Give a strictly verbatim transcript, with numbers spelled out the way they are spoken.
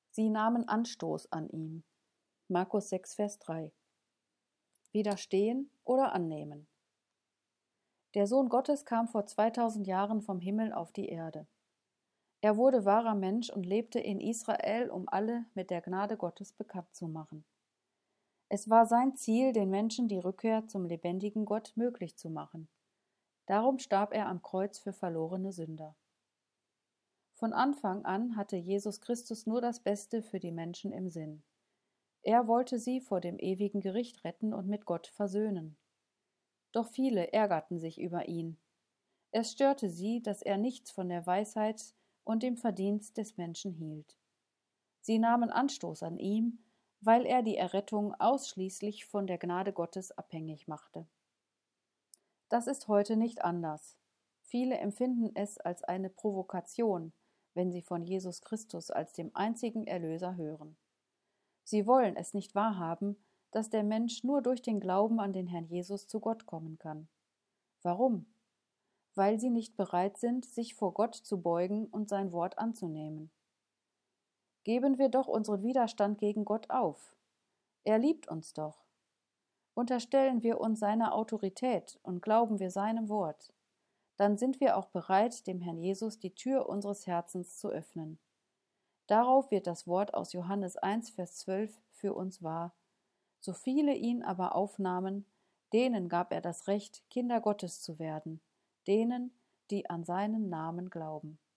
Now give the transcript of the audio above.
Sie nahmen Anstoß an ihm. Markus sechs, Vers drei. Widerstehen oder annehmen. Der Sohn Gottes kam vor zweitausend Jahren vom Himmel auf die Erde. Er wurde wahrer Mensch und lebte in Israel, um alle mit der Gnade Gottes bekannt zu machen. Es war sein Ziel, den Menschen die Rückkehr zum lebendigen Gott möglich zu machen. Darum starb er am Kreuz für verlorene Sünder. Von Anfang an hatte Jesus Christus nur das Beste für die Menschen im Sinn. Er wollte sie vor dem ewigen Gericht retten und mit Gott versöhnen. Doch viele ärgerten sich über ihn. Es störte sie, dass er nichts von der Weisheit und dem Verdienst des Menschen hielt. Sie nahmen Anstoß an ihm, weil er die Errettung ausschließlich von der Gnade Gottes abhängig machte. Das ist heute nicht anders. Viele empfinden es als eine Provokation, wenn sie von Jesus Christus als dem einzigen Erlöser hören. Sie wollen es nicht wahrhaben, dass der Mensch nur durch den Glauben an den Herrn Jesus zu Gott kommen kann. Warum? Weil sie nicht bereit sind, sich vor Gott zu beugen und sein Wort anzunehmen. Geben wir doch unseren Widerstand gegen Gott auf. Er liebt uns doch. Unterstellen wir uns seiner Autorität und glauben wir seinem Wort. Dann sind wir auch bereit, dem Herrn Jesus die Tür unseres Herzens zu öffnen. Darauf wird das Wort aus Johannes eins, Vers zwölf für uns wahr. So viele ihn aber aufnahmen, denen gab er das Recht, Kinder Gottes zu werden, denen, die an seinen Namen glauben.